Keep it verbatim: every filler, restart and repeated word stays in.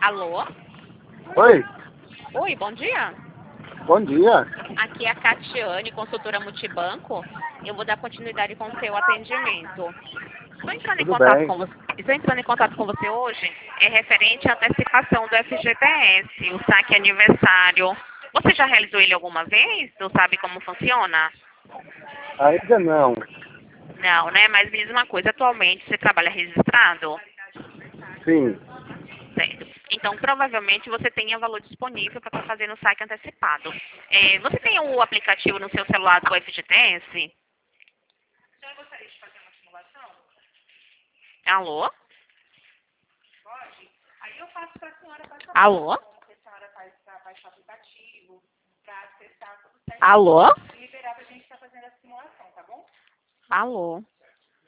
Alô? Oi, Oi, bom dia. bom dia. Aqui é a Catiane, consultora multibanco. Eu vou dar continuidade com o seu atendimento. Estou entrando em Tudo contato bem. com você, estou entrando em contato com você hoje, é referente à antecipação do F G T S, o saque aniversário. Você já realizou ele alguma vez? Ou sabe como funciona? Ainda não. Não, né? Mas me diz uma coisa, atualmente você trabalha registrado? Sim, Certo. Então, provavelmente você tenha valor disponível para estar fazendo o saque antecipado. É, você tem o aplicativo no seu celular do F G T S? Alô? Alô? Alô? Alô?